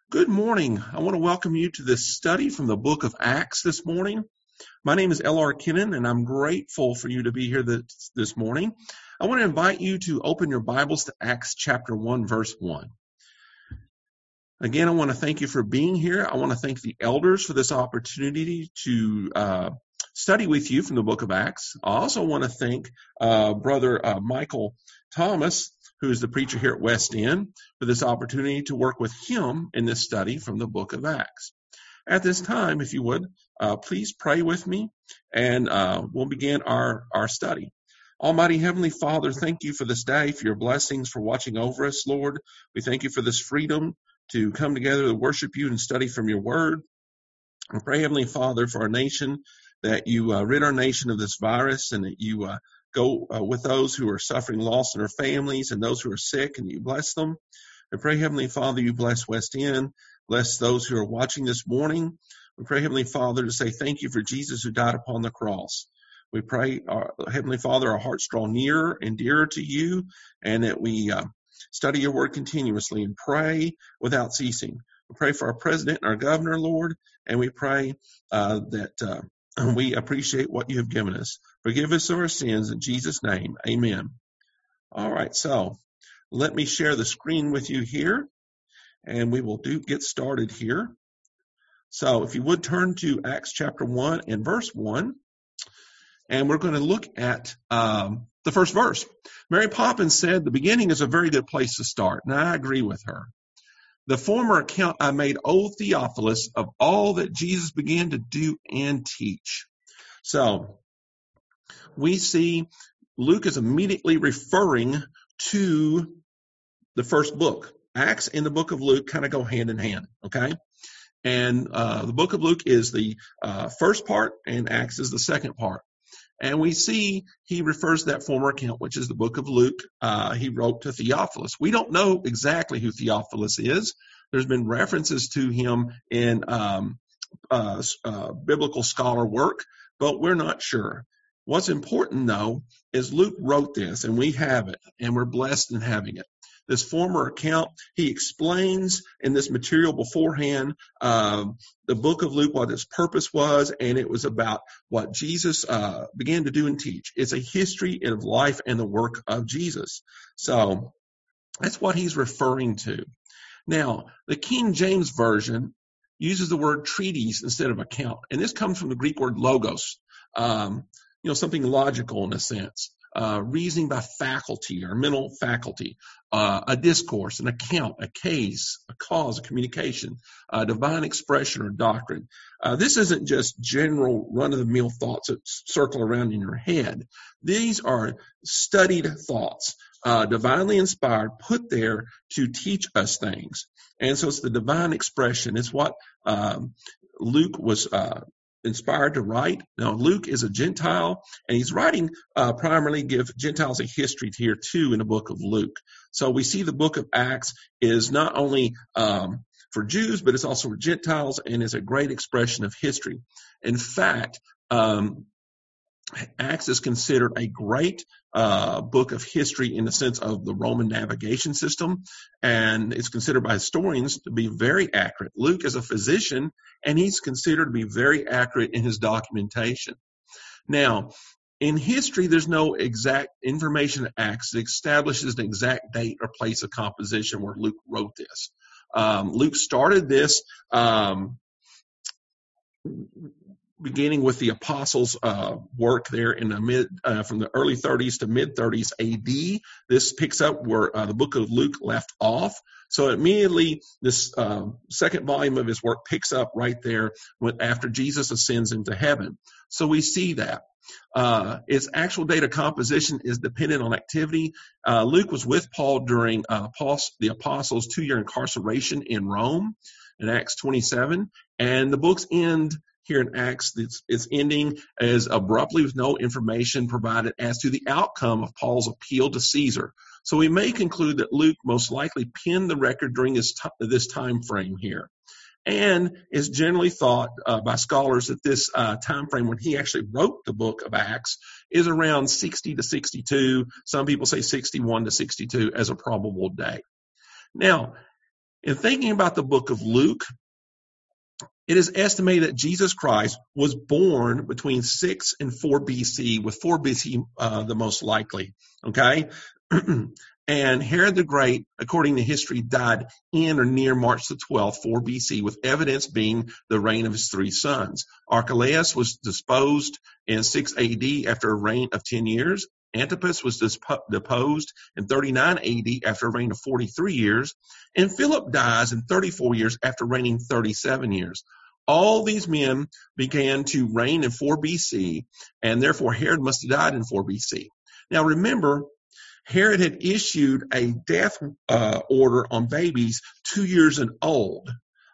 Good morning. I want to welcome you to this study from the book of Acts this morning. My name is L.R. Kennan, and I'm grateful for you to be here this morning. I want to invite you to open your Bibles to Acts chapter 1, verse 1. Again, I want to thank you for being here. I want to thank the elders for this opportunity to study with you from the book of Acts. I also want to thank Brother Michael Thomas, who is the preacher here at West End, for this opportunity to work with him in this study from the book of Acts. At this time, if you would, please pray with me, and we'll begin our study. Almighty Heavenly Father, thank you for this day, for your blessings, for watching over us, Lord. We thank you for this freedom to come together to worship you and study from your word. I pray, Heavenly Father, for our nation, that you rid our nation of this virus, and that you go with those who are suffering loss in their families and those who are sick, and you bless them. I pray, Heavenly Father, you bless West End, bless those who are watching this morning. We pray, Heavenly Father, to say thank you for Jesus who died upon the cross. We pray, Heavenly Father, our hearts draw nearer and dearer to you, and that we study your word continuously and pray without ceasing. We pray for our president and our governor, Lord, and we pray that we appreciate what you have given us. Forgive us our sins in Jesus' name. Amen. All right, so let me share the screen with you here, and we will get started here. So if you would turn to Acts chapter 1 and verse 1, and we're going to look at the first verse. Mary Poppins said, "The beginning is a very good place to start," and I agree with her. "The former account I made, O Theophilus, of all that Jesus began to do and teach." So we see Luke is immediately referring to the first book. Acts and the book of Luke kind of go hand in hand, okay? And the book of Luke is the first part, and Acts is the second part. And we see he refers to that former account, which is the book of Luke. He wrote to Theophilus. We don't know exactly who Theophilus is. There's been references to him in biblical scholar work, but we're not sure. What's important, though, is Luke wrote this, and we have it, and we're blessed in having it. This former account, he explains in this material beforehand the book of Luke, what its purpose was, and it was about what Jesus began to do and teach. It's a history of life and the work of Jesus. So that's what he's referring to. Now, the King James Version uses the word treatise instead of account, and this comes from the Greek word logos, something logical in a sense. Reasoning by faculty or mental faculty, a discourse, an account, a case, a cause, a communication, a divine expression or doctrine. This isn't just general run-of-the-mill thoughts that circle around in your head. These are studied thoughts, divinely inspired, put there to teach us things. And so it's the divine expression. It's what Luke was inspired to write. Now, Luke is a Gentile, and he's writing primarily give Gentiles a history here, too, in the book of Luke. So we see the book of Acts is not only for Jews, but it's also for Gentiles, and is a great expression of history. In fact, Acts is considered a great book of history in the sense of the Roman navigation system, and it's considered by historians to be very accurate. Luke is a physician, and he's considered to be very accurate in his documentation. Now, in history, there's no exact information in Acts that establishes an exact date or place of composition where Luke wrote this. Luke started this beginning with the apostles' work there in the from the early 30s to mid 30s AD. This picks up where the book of Luke left off. So immediately, this second volume of his work picks up right there after Jesus ascends into heaven. So we see that. Its actual date of composition is dependent on activity. Luke was with Paul during the apostles' 2-year incarceration in Rome in Acts 27, and the books end here in Acts. Its ending is abruptly with no information provided as to the outcome of Paul's appeal to Caesar. So we may conclude that Luke most likely penned the record during this time frame here. And is generally thought by scholars that this time frame when he actually wrote the book of Acts is around 60 to 62. Some people say 61 to 62 as a probable date. Now, In thinking about the book of Luke, it is estimated that Jesus Christ was born between 6 and 4 BC, with 4 BC the most likely. Okay? And Herod the Great, according to history, died in or near March the 12th, 4 BC, with evidence being the reign of his 3 sons. Archelaus was deposed in 6 AD after a reign of 10 years. Antipas was deposed in 39 AD after a reign of 43 years. And Philip dies in 34 years after reigning 37 years. All these men began to reign in 4 BC, and therefore Herod must have died in 4 BC. Now remember, Herod had issued a death order on babies 2 years and old.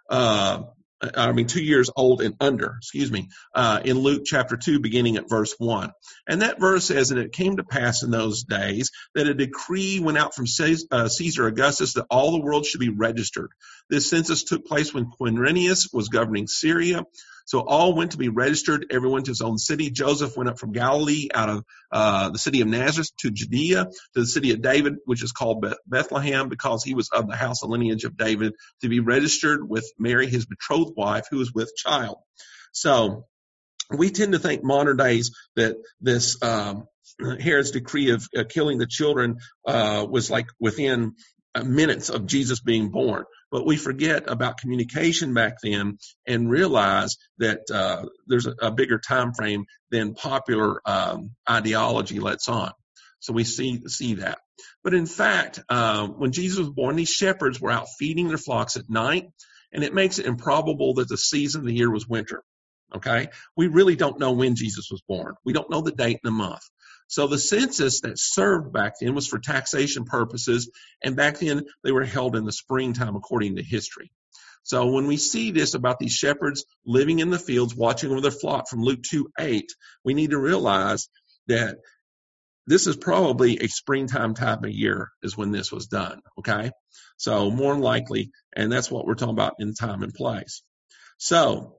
2 years old and under, in Luke chapter 2, beginning at verse 1. And that verse says, and it came to pass in those days that a decree went out from Caesar Augustus that all the world should be registered. This census took place when Quirinius was governing Syria. So all went to be registered, everyone to his own city. Joseph went up from Galilee out of the city of Nazareth to Judea, to the city of David, which is called Bethlehem, because he was of the house and lineage of David, to be registered with Mary, his betrothed wife, who was with child. So we tend to think modern days that this Herod's decree of killing the children was like within minutes of Jesus being born. But we forget about communication back then and realize that there's a bigger time frame than popular ideology lets on. So we see that. But in fact, when Jesus was born, these shepherds were out feeding their flocks at night, and it makes it improbable that the season of the year was winter. Okay? We really don't know when Jesus was born. We don't know the date and the month. So the census that served back then was for taxation purposes, and back then they were held in the springtime according to history. So when we see this about these shepherds living in the fields, watching over their flock from Luke 2:8, we need to realize that this is probably a springtime type of year is when this was done, okay? So more than likely, and that's what we're talking about in time and place. So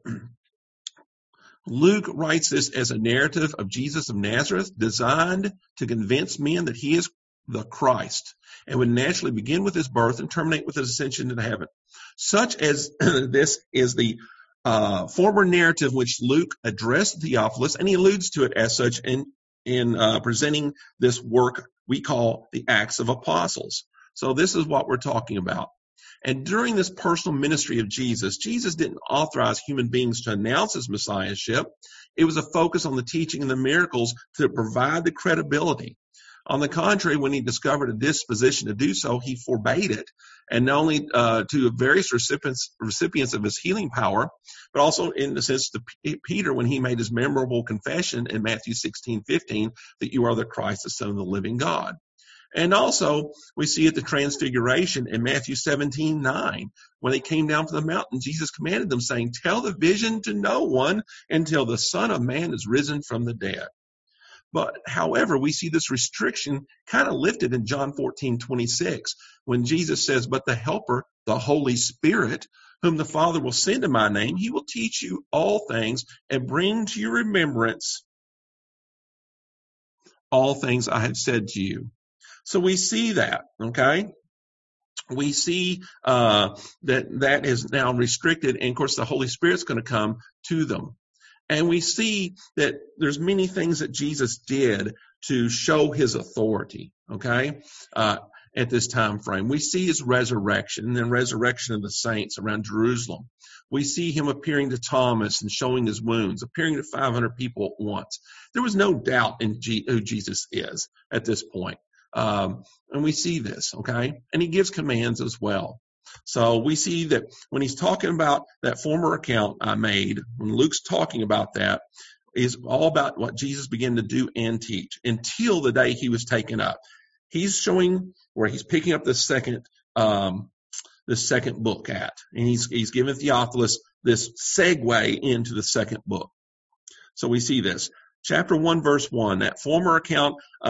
Luke writes this as a narrative of Jesus of Nazareth, designed to convince men that he is the Christ, and would naturally begin with his birth and terminate with his ascension into heaven. Such as this is the former narrative which Luke addressed Theophilus, and he alludes to it as such in presenting this work we call the Acts of Apostles. So this is what we're talking about. And during this personal ministry of Jesus, Jesus didn't authorize human beings to announce his messiahship. It was a focus on the teaching and the miracles to provide the credibility. On the contrary, when he discovered a disposition to do so, he forbade it, and not only to various recipients of his healing power, but also in the sense to Peter when he made his memorable confession in Matthew 16:15 that you are the Christ, the Son of the living God. And also, we see at the Transfiguration in Matthew 17:9, when they came down from the mountain, Jesus commanded them, saying, tell the vision to no one until the Son of Man is risen from the dead. But however, we see this restriction kind of lifted in John 14:26, when Jesus says, but the Helper, the Holy Spirit, whom the Father will send in my name, he will teach you all things and bring to your remembrance all things I have said to you. So we see that, okay? We see that is now restricted, and of course the Holy Spirit's going to come to them. And we see that there's many things that Jesus did to show his authority, okay, at this time frame. We see his resurrection and then resurrection of the saints around Jerusalem. We see him appearing to Thomas and showing his wounds, appearing to 500 people at once. There was no doubt in who Jesus is at this point. And we see this, okay? And he gives commands as well. So we see that when he's talking about that former account I made, when Luke's talking about that, is all about what Jesus began to do and teach until the day he was taken up. He's showing where he's picking up the second book at, and he's giving Theophilus this segue into the second book. So we see this. Chapter 1, verse 1, the former account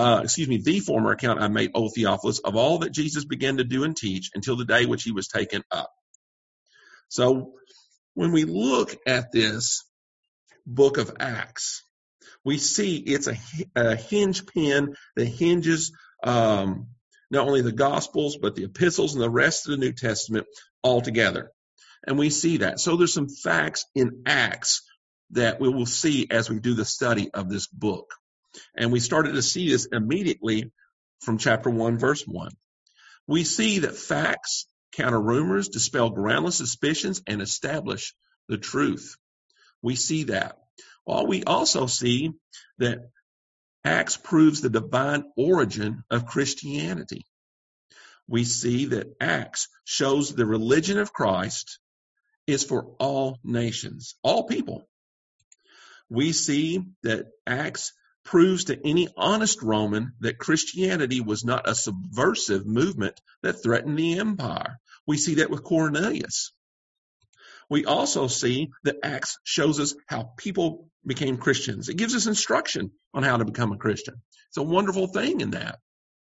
I made, O Theophilus, of all that Jesus began to do and teach until the day which he was taken up. So when we look at this book of Acts, we see it's a hinge pin that hinges not only the Gospels, but the epistles and the rest of the New Testament all together. And we see that. So there's some facts in Acts that we will see as we do the study of this book. And we started to see this immediately from chapter 1, verse 1. We see that facts counter rumors, dispel groundless suspicions, and establish the truth. We see that. Well, we also see that Acts proves the divine origin of Christianity. We see that Acts shows the religion of Christ is for all nations, all people. We see that Acts proves to any honest Roman that Christianity was not a subversive movement that threatened the empire. We see that with Cornelius. We also see that Acts shows us how people became Christians. It gives us instruction on how to become a Christian. It's a wonderful thing in that.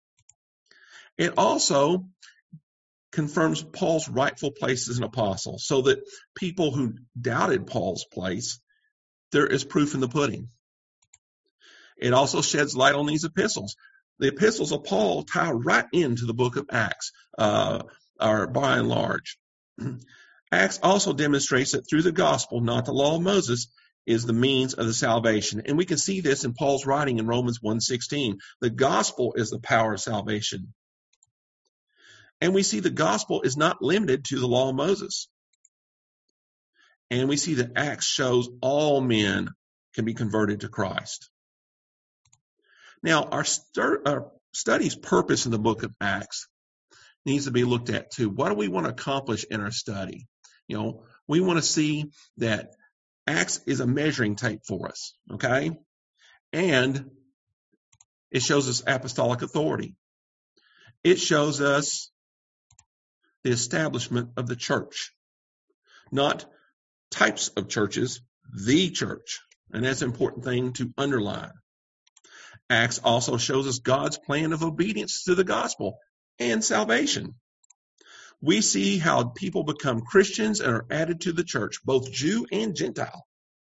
It also confirms Paul's rightful place as an apostle, so that people who doubted Paul's place, there is proof in the pudding. It also sheds light on these epistles. The epistles of Paul tie right into the book of Acts, are by and large. Acts also demonstrates that through the gospel, not the law of Moses, is the means of the salvation. And we can see this in Paul's writing in Romans 1:16. The gospel is the power of salvation. And we see the gospel is not limited to the law of Moses. And we see that Acts shows all men can be converted to Christ. Now, our study's purpose in the book of Acts needs to be looked at too. What do we want to accomplish in our study? We want to see that Acts is a measuring tape for us, okay? And it shows us apostolic authority. It shows us the establishment of the church, not types of churches, the church. And that's an important thing to underline. Acts also shows us God's plan of obedience to the gospel and salvation. We see how people become Christians and are added to the church, both Jew and Gentile.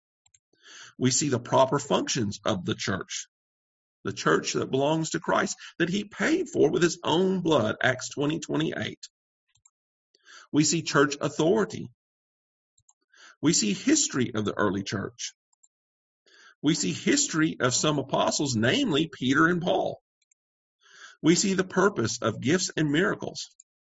We see the proper functions of the church that belongs to Christ, that he paid for with his own blood, Acts 20:28. We see church authority. We see history of the early church. We see history of some apostles, namely Peter and Paul. We see the purpose of gifts and miracles.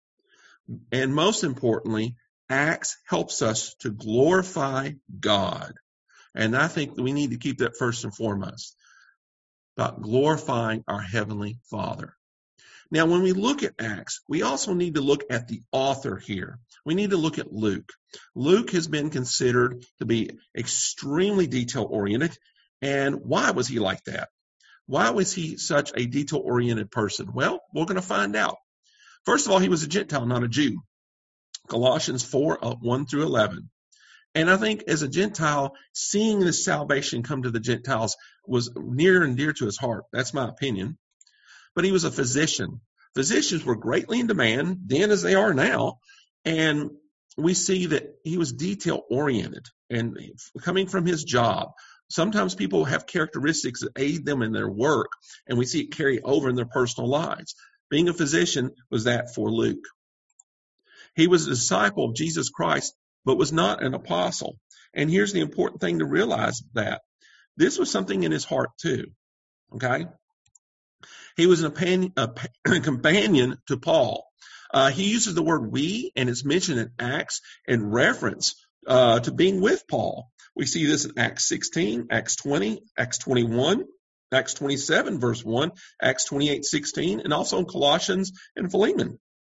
And most importantly, Acts helps us to glorify God. And I think we need to keep that first and foremost, about glorifying our Heavenly Father. Now, when we look at Acts, we also need to look at the author here. We need to look at Luke. Luke has been considered to be extremely detail-oriented. And why was he like that? Why was he such a detail-oriented person? Well, we're going to find out. First of all, he was a Gentile, not a Jew. Colossians 4:1-11. And I think as a Gentile, seeing this salvation come to the Gentiles was near and dear to his heart. That's my opinion. But he was a physician. Physicians were greatly in demand then as they are now. And we see that he was detail-oriented and coming from his job. Sometimes people have characteristics that aid them in their work, and we see it carry over in their personal lives. Being a physician was that for Luke. He was a disciple of Jesus Christ, but was not an apostle. And here's the important thing to realize, that this was something in his heart too, okay? He was a companion to Paul. He uses the word we, and it's mentioned in Acts in reference to being with Paul. We see this in Acts 16, Acts 20, Acts 21, Acts 27, verse 1, Acts 28:16, and also in Colossians and Philemon.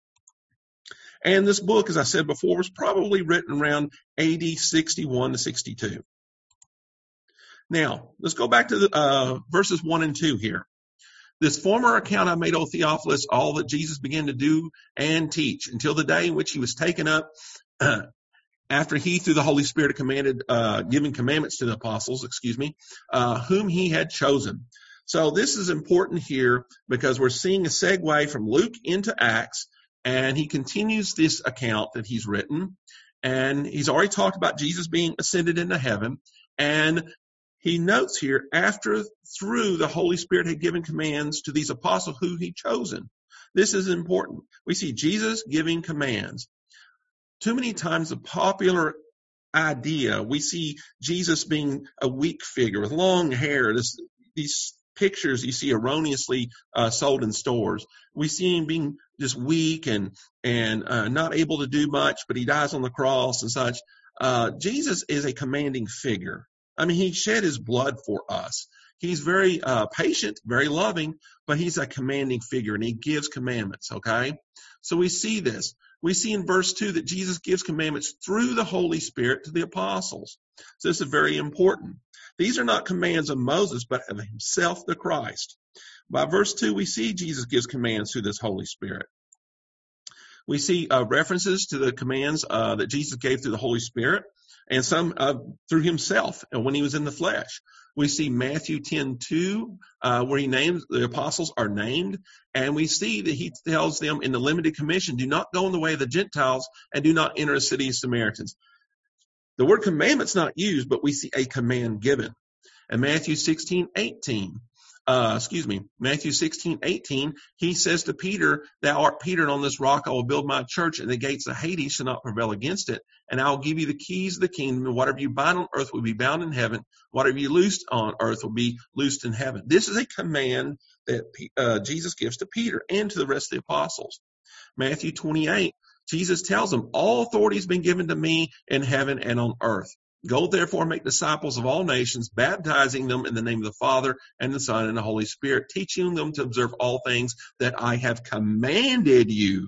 And this book, as I said before, was probably written around AD 61-62. Now, let's go back to the verses 1 and 2 here. This former account I made, O Theophilus, all that Jesus began to do and teach until the day in which he was taken up, after he, through the Holy Spirit, giving commandments to the apostles, whom he had chosen. So this is important here because we're seeing a segue from Luke into Acts, and he continues this account that he's written. And he's already talked about Jesus being ascended into heaven. And he notes here, through the Holy Spirit had given commands to these apostles who he'd chosen. This is important. We see Jesus giving commands. Too many times the popular idea, we see Jesus being a weak figure with long hair. These pictures you see erroneously sold in stores. We see him being just weak and not able to do much, but he dies on the cross and such. Jesus is a commanding figure. I mean, he shed his blood for us. He's very patient, very loving, but he's a commanding figure, and he gives commandments, okay? So we see this. We see in verse 2 that Jesus gives commandments through the Holy Spirit to the apostles. So this is very important. These are not commands of Moses, but of himself, the Christ. By verse 2, we see Jesus gives commands through this Holy Spirit. We see references to the commands that Jesus gave through the Holy Spirit, and some through himself when he was in the flesh. We see Matthew 10:2, where he names the apostles are named, and we see that he tells them in the limited commission, do not go in the way of the Gentiles and do not enter a city of Samaritans. The word commandment's not used, but we see a command given. And Matthew 16:18, he says to Peter, thou art Peter, and on this rock I will build my church, and the gates of Hades shall not prevail against it. And I will give you the keys of the kingdom, and whatever you bind on earth will be bound in heaven. Whatever you loosed on earth will be loosed in heaven. This is a command that Jesus gives to Peter and to the rest of the apostles. Matthew 28, Jesus tells them, all authority has been given to me in heaven and on earth. Go therefore and make disciples of all nations, baptizing them in the name of the Father and the Son and the Holy Spirit, teaching them to observe all things that I have commanded you.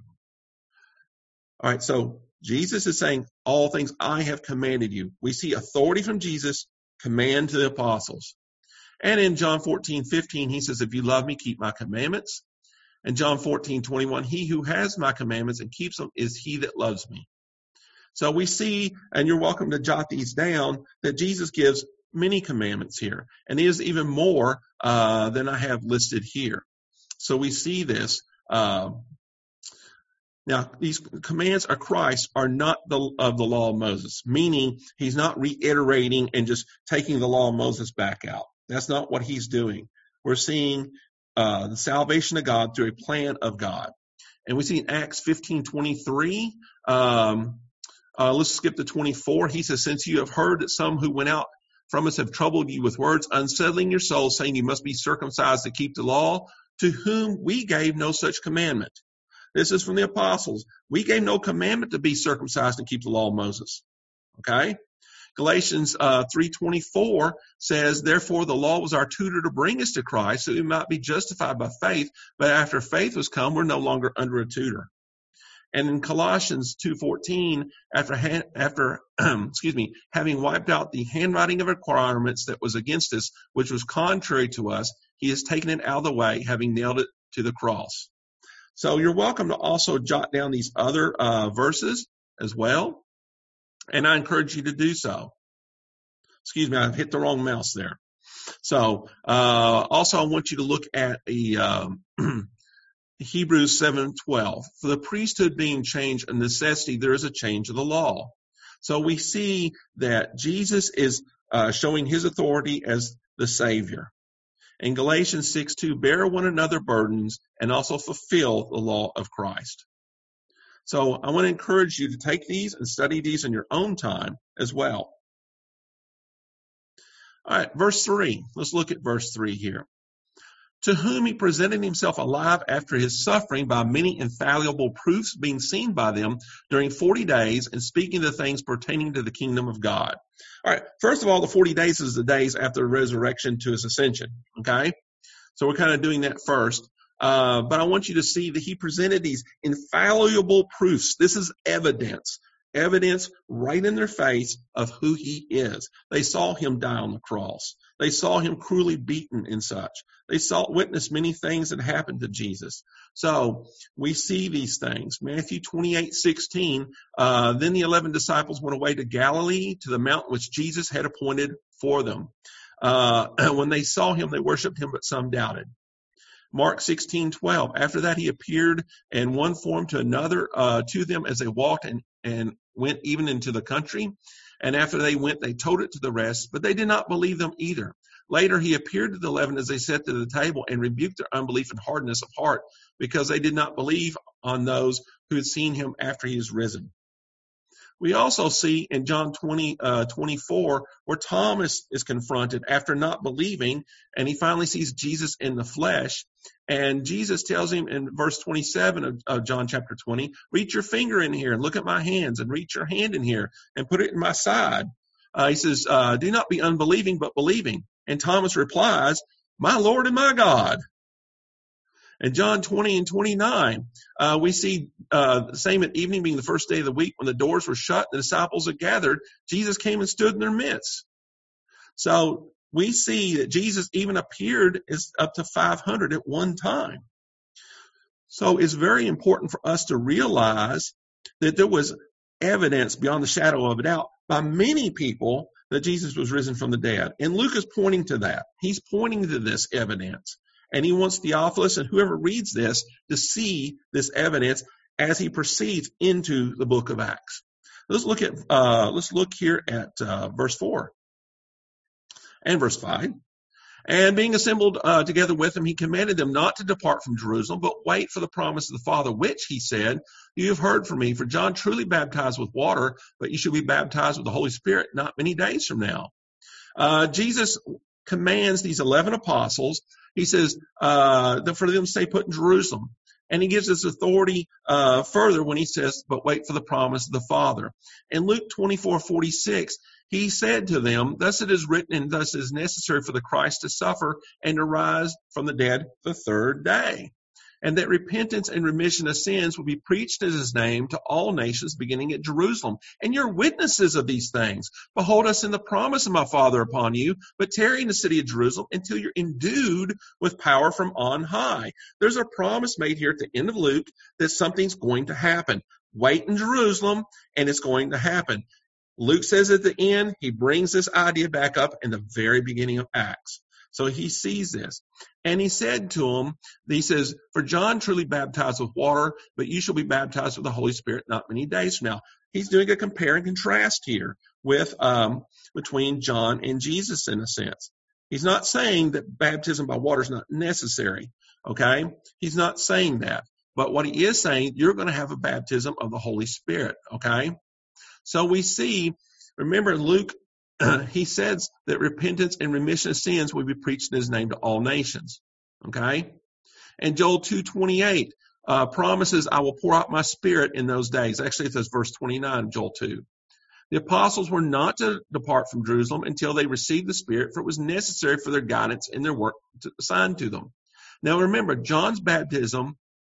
All right, so Jesus is saying all things I have commanded you. We see authority from Jesus, command to the apostles. And in John 14:15, he says, if you love me, keep my commandments. And John 14:21, he who has my commandments and keeps them is he that loves me. So we see, and you're welcome to jot these down, that Jesus gives many commandments here. And he is even more than I have listed here. So we see this. Now, these commands of Christ are not of the law of Moses, meaning he's not reiterating and just taking the law of Moses back out. That's not what he's doing. We're seeing the salvation of God through a plan of God. And we see in Acts 15:23, let's skip to 24. He says, since you have heard that some who went out from us have troubled you with words, unsettling your souls, saying you must be circumcised to keep the law, to whom we gave no such commandment. This is from the apostles. We gave no commandment to be circumcised and keep the law of Moses. Okay? Galatians 3:24 says, therefore the law was our tutor to bring us to Christ, so we might be justified by faith, but after faith was come, we're no longer under a tutor. And in Colossians 2:14, after having wiped out the handwriting of requirements that was against us, which was contrary to us, he has taken it out of the way, having nailed it to the cross. So you're welcome to also jot down these other verses as well, and I encourage you to do so. Excuse me, I've hit the wrong mouse there. So also I want you to look at Hebrews 7:12. For the priesthood being changed a necessity, there is a change of the law. So we see that Jesus is showing his authority as the Savior. In Galatians 6:2, bear one another burdens and also fulfill the law of Christ. So I want to encourage you to take these and study these in your own time as well. All right, verse 3. Let's look at verse 3 here. To whom he presented himself alive after his suffering by many infallible proofs being seen by them during 40 days and speaking the things pertaining to the kingdom of God. All right, first of all, the 40 days is the days after the resurrection to his ascension, okay? So we're kind of doing that first. But I want you to see that he presented these infallible proofs. This is evidence right in their face of who he is. They saw him die on the cross. They saw him cruelly beaten and such. They witnessed many things that happened to Jesus. So we see these things. Matthew 28:16, then the 11 disciples went away to Galilee, to the mountain which Jesus had appointed for them. When they saw him, they worshiped him, but some doubted. Mark 16:12, after that he appeared in one form to another, to them as they walked and went even into the country. And after they went, they told it to the rest, but they did not believe them either. Later, he appeared to the 11 as they sat to the table and rebuked their unbelief and hardness of heart because they did not believe on those who had seen him after he was risen. We also see in John 20:24 where Thomas is confronted after not believing, and he finally sees Jesus in the flesh. And Jesus tells him in verse 27 of John chapter 20, reach your finger in here and look at my hands, and reach your hand in here and put it in my side. He says, do not be unbelieving, but believing. And Thomas replies, my Lord and my God. In John 20 and 29, we see the same at evening being the first day of the week when the doors were shut, the disciples had gathered, Jesus came and stood in their midst. So we see that Jesus even appeared as up to 500 at one time. So it's very important for us to realize that there was evidence beyond the shadow of a doubt by many people that Jesus was risen from the dead. And Luke is pointing to that. He's pointing to this evidence. And he wants Theophilus and whoever reads this to see this evidence as he proceeds into the book of Acts. Let's look here at verse 4 and verse 5. And being assembled together with them, he commanded them not to depart from Jerusalem, but wait for the promise of the Father, which, he said, you have heard from me. For John truly baptized with water, but you shall be baptized with the Holy Spirit not many days from now. Jesus commands these 11 apostles. He says for them to stay put in Jerusalem. And he gives us authority further when he says, but wait for the promise of the Father. In Luke 24:46, he said to them, thus it is written, and thus it is necessary for the Christ to suffer and to rise from the dead the third day. And that repentance and remission of sins will be preached in his name to all nations, beginning at Jerusalem. And you're witnesses of these things. Behold, I send the promise of my Father upon you, but tarry in the city of Jerusalem until you're endued with power from on high. There's a promise made here at the end of Luke that something's going to happen. Wait in Jerusalem, and it's going to happen. Luke says at the end, he brings this idea back up in the very beginning of Acts. So he sees this. And he said to them, he says, for John truly baptized with water, but you shall be baptized with the Holy Spirit not many days from now. He's doing a compare and contrast here with between John and Jesus in a sense. He's not saying that baptism by water is not necessary. Okay? He's not saying that. But what he is saying, you're going to have a baptism of the Holy Spirit. Okay? So we see, remember Luke, he says that repentance and remission of sins will be preached in his name to all nations. Okay? And Joel 2:28 promises, I will pour out my spirit in those days. Actually, it says verse 29 of Joel 2. The apostles were not to depart from Jerusalem until they received the Spirit, for it was necessary for their guidance in their work assigned to them. Now remember, John's baptism,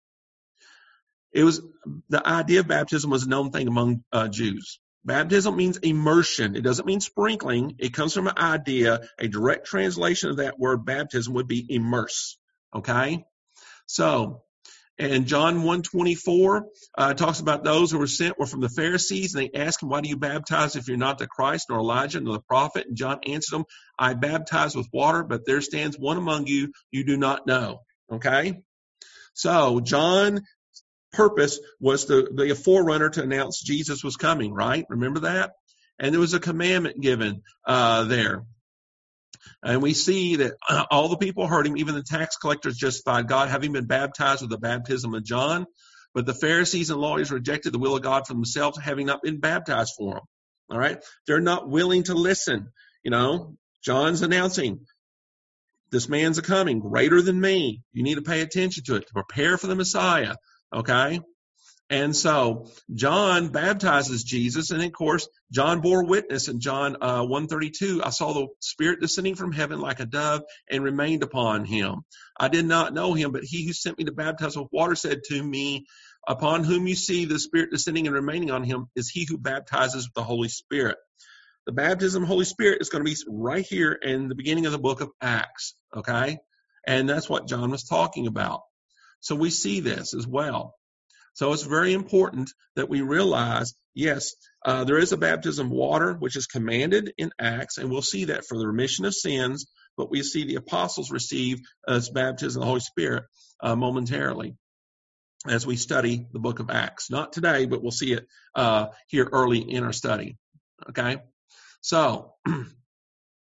the idea of baptism was a known thing among Jews. Baptism means immersion. It doesn't mean sprinkling. It comes from an idea. A direct translation of that word baptism would be immerse. Okay? So, and John 1:24 talks about those who were sent were from the Pharisees, and they asked him, why do you baptize if you're not the Christ, nor Elijah, nor the prophet? And John answered them, I baptize with water, but there stands one among you do not know. Okay? So, John purpose was to be a forerunner to announce Jesus was coming, right? Remember that? And there was a commandment given there. And we see that all the people heard him, even the tax collectors justified God, having been baptized with the baptism of John. But the Pharisees and lawyers rejected the will of God for themselves, having not been baptized for them. All right? They're not willing to listen. You know, John's announcing, this man's a coming, greater than me. You need to pay attention to it, to prepare for the Messiah. Okay? And so John baptizes Jesus, and of course, John bore witness in John 1:32. I saw the Spirit descending from heaven like a dove and remained upon him. I did not know him, but he who sent me to baptize with water said to me, upon whom you see the Spirit descending and remaining on him is he who baptizes with the Holy Spirit. The baptism of the Holy Spirit is going to be right here in the beginning of the book of Acts. Okay? And that's what John was talking about. So we see this as well. So it's very important that we realize, yes, there is a baptism of water, which is commanded in Acts, and we'll see that for the remission of sins, but we see the apostles receive as baptism of the Holy Spirit momentarily as we study the book of Acts. Not today, but we'll see it here early in our study. Okay? So,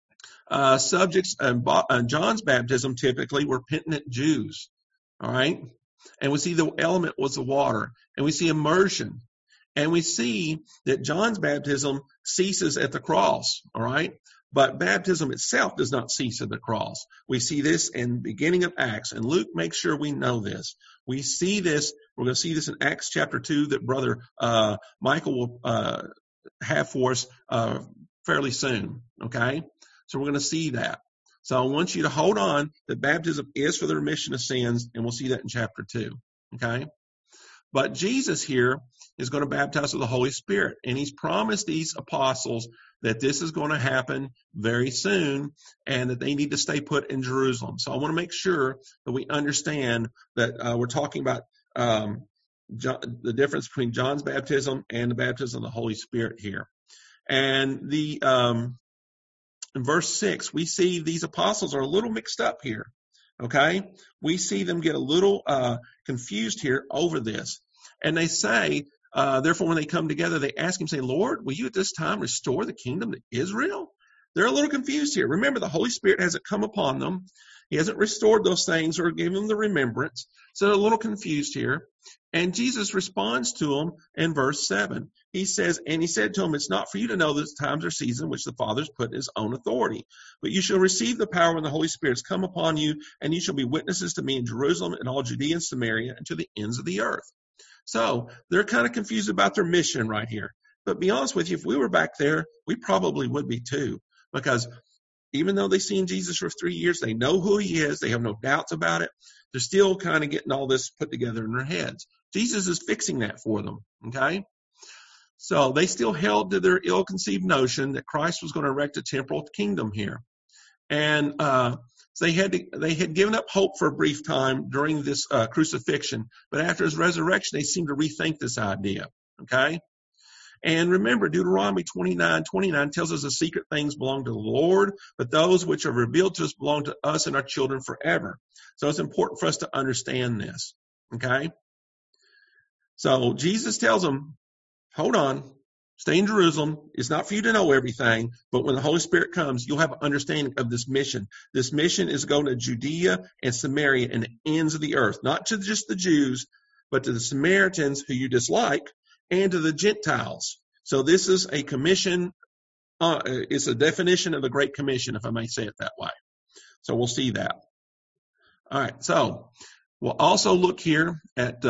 Subjects in John's baptism typically were penitent Jews. All right. And we see the element was the water. And we see immersion. And we see that John's baptism ceases at the cross. All right. But baptism itself does not cease at the cross. We see this in the beginning of Acts. And Luke makes sure we know this. We see this. We're going to see this in Acts chapter 2 that Brother Michael will have for us fairly soon. Okay. So we're going to see that. So I want you to hold on that baptism is for the remission of sins, and we'll see that in chapter 2. Okay? But Jesus here is going to baptize with the Holy Spirit, and he's promised these apostles that this is going to happen very soon and that they need to stay put in Jerusalem. So I want to make sure that we understand that we're talking about the difference between John's baptism and the baptism of the Holy Spirit here. And in verse 6, we see these apostles are a little mixed up here, okay? We see them get a little confused here over this. And they say, therefore, when they come together, they ask him, say, Lord, will you at this time restore the kingdom to Israel? They're a little confused here. Remember, the Holy Spirit hasn't come upon them. He hasn't restored those things or given them the remembrance. So they're a little confused here. And Jesus responds to them in verse 7. He says, and he said to them, it's not for you to know the times or season which the Father's put in his own authority, but you shall receive the power when the Holy Spirit has come upon you, and you shall be witnesses to me in Jerusalem and all Judea and Samaria and to the ends of the earth. So they're kind of confused about their mission right here. But be honest with you, if we were back there, we probably would be too, because even though they've seen Jesus for 3 years, they know who he is. They have no doubts about it. They're still kind of getting all this put together in their heads. Jesus is fixing that for them, okay? So they still held to their ill-conceived notion that Christ was going to erect a temporal kingdom here. And so they had given up hope for a brief time during this crucifixion, but after his resurrection, they seemed to rethink this idea, okay? And remember, Deuteronomy 29:29 tells us the secret things belong to the Lord, but those which are revealed to us belong to us and our children forever. So it's important for us to understand this, okay? So Jesus tells them, hold on, stay in Jerusalem. It's not for you to know everything, but when the Holy Spirit comes, you'll have an understanding of this mission. This mission is going to Judea and Samaria and the ends of the earth, not to just the Jews, but to the Samaritans who you dislike, and to the Gentiles. So this is a commission. It's a definition of the Great Commission, if I may say it that way. So we'll see that. All right. So we'll also look here at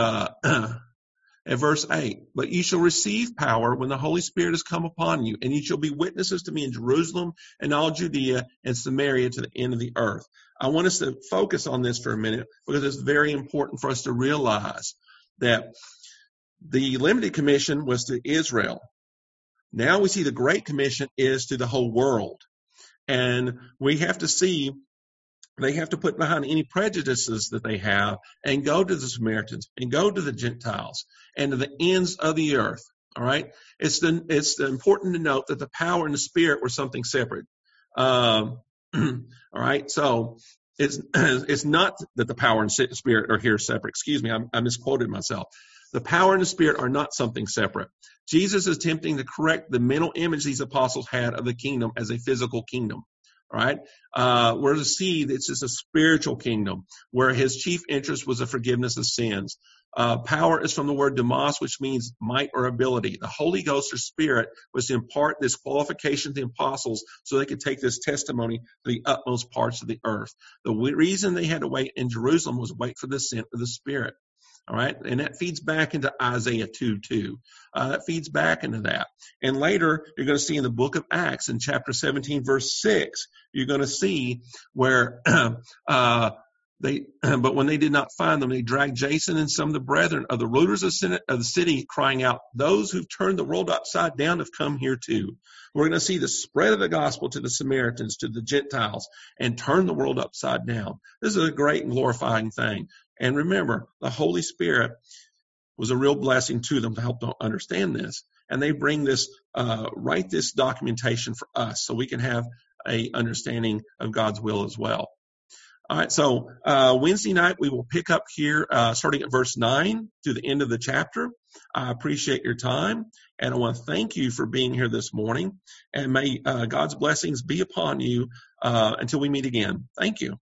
verse 8. But you shall receive power when the Holy Spirit has come upon you, and you shall be witnesses to me in Jerusalem and all Judea and Samaria to the end of the earth. I want us to focus on this for a minute because it's very important for us to realize that the limited commission was to Israel. Now we see the Great Commission is to the whole world. And we have to see, they have to put behind any prejudices that they have and go to the Samaritans and go to the Gentiles and to the ends of the earth. All right. It's important to note that the power and the Spirit were something separate. All right. So it's not that the power and Spirit are here separate. Excuse me. I misquoted myself. The power and the Spirit are not something separate. Jesus is attempting to correct the mental image these apostles had of the kingdom as a physical kingdom. All right. We're to see this is a spiritual kingdom where his chief interest was the forgiveness of sins. Power is from the word demos, which means might or ability. The Holy Ghost or Spirit was to impart this qualification to the apostles so they could take this testimony to the utmost parts of the earth. The reason they had to wait in Jerusalem was wait for the sent of the Spirit. All right. And that feeds back into Isaiah 2:2. That feeds back into that. And later, you're going to see in the book of Acts in chapter 17, verse 6, you're going to see where but when they did not find them, they dragged Jason and some of the brethren of the rulers of the city, crying out, those who've turned the world upside down have come here too. We're going to see the spread of the gospel to the Samaritans, to the Gentiles, and turn the world upside down. This is a great and glorifying thing. And remember, the Holy Spirit was a real blessing to them to help them understand this. And they bring this, write this documentation for us so we can have a understanding of God's will as well. All right, so Wednesday night we will pick up here starting at verse 9 to the end of the chapter. I appreciate your time, and I want to thank you for being here this morning, and may God's blessings be upon you until we meet again. Thank you.